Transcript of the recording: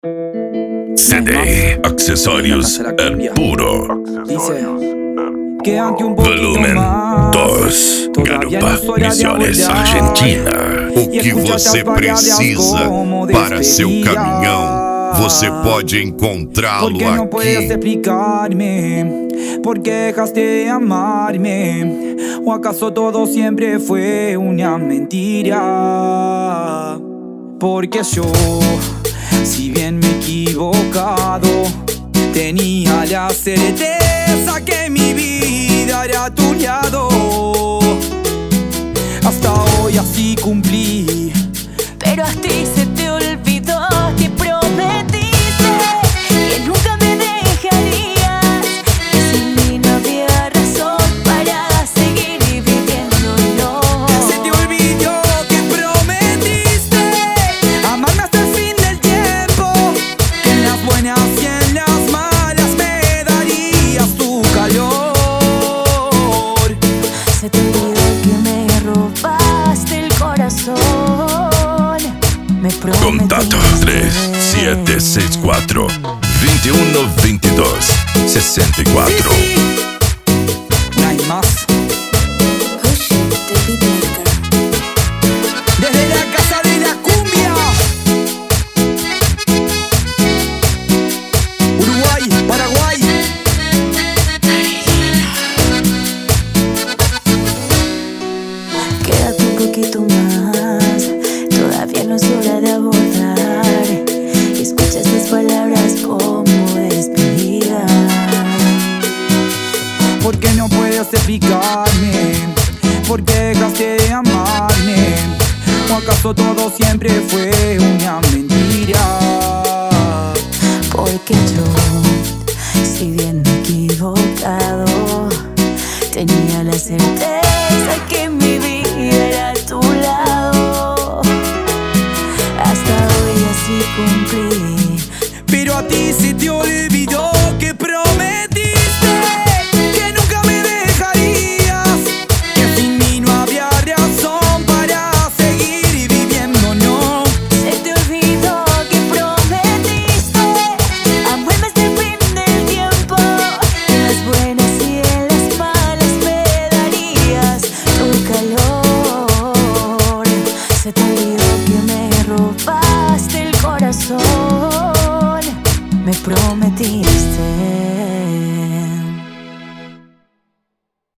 CD, accesorios, el puro. Dice, quédate un poquito Volumen más. 2, Todavía Garupa, no soy a Misiones, abordar. Argentina. O que você precisa para seu caminhão, você pode encontrá-lo Porque no puedes aqui. explicarme por qué dejaste de amarme. ¿O acaso todo siempre fue una mentira? Porque yo, si bien me he equivocado, tenía la certeza que mi vida era a tu lado. Hasta hoy así cumplí. Pero a ti se te olvidó que prometiste que nunca me dejarías, que sin mí no había razón para seguir viviendo, no. Se te olvidó que prometiste amarme hasta el fin del tiempo, que en las buenas y en las malas me darías tu calor. Se te olvidó que me robaste el corazón. Me Contato prometiste 3764 2122 64. Sí, sí. No hay más. Hush, the beatmaker. Desde la casa de la cumbia, Uruguay, Paraguay. Quédate un poquito más, todavía no es hora de abordar. Escucha estas palabras como despedida. ¿Por qué no puedes explicarme por qué dejaste de amarme? ¿O acaso todo siempre fue una mentira? Porque yo, si bien me he equivocado, tenía la certeza que mi vida era a tu lado. Hasta hoy así cumplí. Pero a ti sí